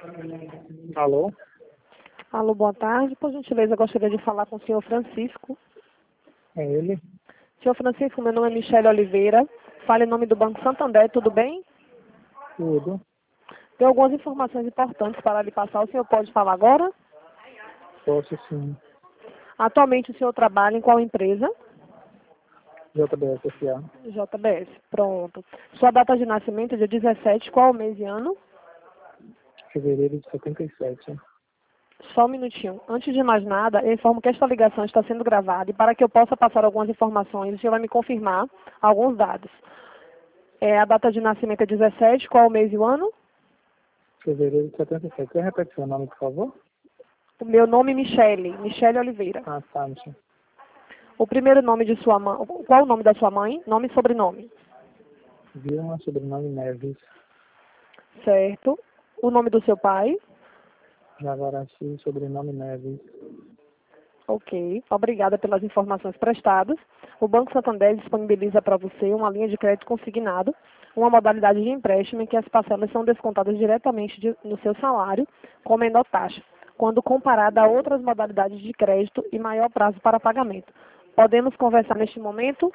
Alô? Alô, boa tarde. Por gentileza, eu gostaria de falar com o senhor Francisco. É ele? Senhor Francisco, meu nome é Michele Oliveira. Fale em nome do Banco Santander, tudo bem? Tudo. Tem algumas informações importantes para lhe passar. O senhor pode falar agora? Posso sim. Atualmente o senhor trabalha em qual empresa? JBS S.A. JBS. Pronto. Sua data de nascimento é dia 17, qual mês e ano? Fevereiro de 77. Só um minutinho. Antes de mais nada, eu informo que esta ligação está sendo gravada e para que eu possa passar algumas informações, o senhor vai me confirmar alguns dados. A data de nascimento é 17, qual mês e o ano? Fevereiro de 77. Quer repetir seu nome, por favor? O meu nome é Michele Oliveira. Ah, Santi. O primeiro nome de sua mãe, qual o nome da sua mãe? Nome e sobrenome. Vilma, sobrenome Neves. Certo. O nome do seu pai? Javaraci, sobrenome Neves. Ok. Obrigada pelas informações prestadas. O Banco Santander disponibiliza para você uma linha de crédito consignado, uma modalidade de empréstimo em que as parcelas são descontadas diretamente no seu salário com menor taxa, quando comparada a outras modalidades de crédito e maior prazo para pagamento. Podemos conversar neste momento?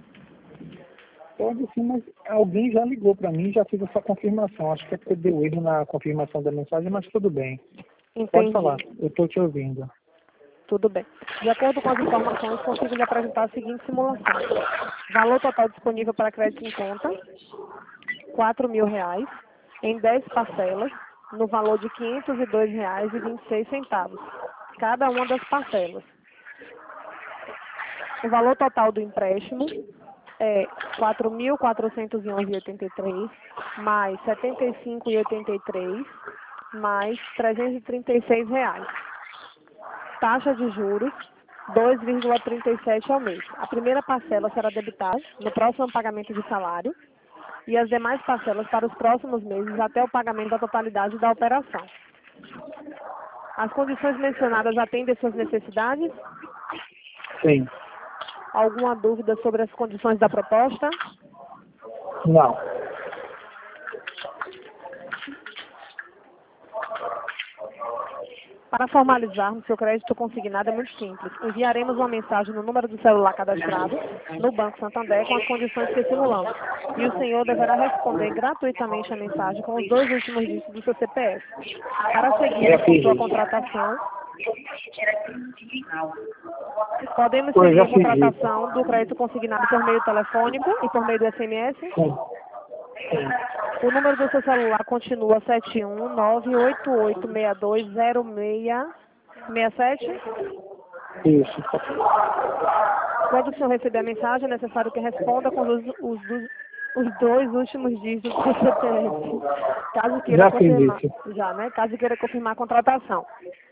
Pode sim, mas alguém já ligou para mim, já fiz essa confirmação. Acho que é porque deu erro na confirmação da mensagem, mas tudo bem. Pode falar, Entendi. eu estou te ouvindo. Tudo bem. De acordo com as informações, consigo lhe apresentar a seguinte simulação. Valor total disponível para crédito em conta, R$ 4.000, em 10 parcelas, no valor de R$ 502,26, cada uma das parcelas. O valor total do empréstimo é R$ 4.411,83, mais R$ 75,83, mais R$ 336. Taxa de juros, 2,37 ao mês. A primeira parcela será debitada no próximo pagamento de salário e as demais parcelas para os próximos meses até o pagamento da totalidade da operação. As condições mencionadas atendem às suas necessidades? Sim. Alguma dúvida sobre as condições da proposta? Não. Para formalizarmos seu crédito consignado é muito simples. Enviaremos uma mensagem no número do celular cadastrado no Banco Santander com as condições que simulamos. E o senhor deverá responder gratuitamente a mensagem com os 2 últimos dígitos do seu CPF. Para seguirmos com sua contratação, podemos Pois seguir já a fiz isso. contratação do crédito consignado por meio telefônico e por meio do SMS. Sim. O número do seu celular continua 71988620667. Isso. Quando o senhor receber a mensagem, é necessário que responda com os 2 últimos dígitos do CPF. Caso queira Já fiz confirmar, isso. já, né? Caso queira confirmar a contratação.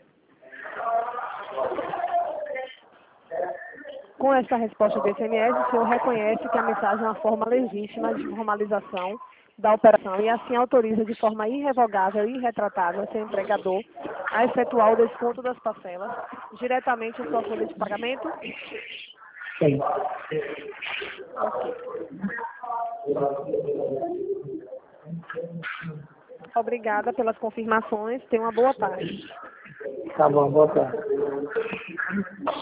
Com esta resposta do SMS, o senhor reconhece que a mensagem é uma forma legítima de formalização da operação e assim autoriza de forma irrevogável e irretratável seu empregador a efetuar o desconto das parcelas diretamente em sua folha de pagamento? Sim. Ok. Obrigada pelas confirmações. Tenha uma boa tarde. Tá bom, boa tarde.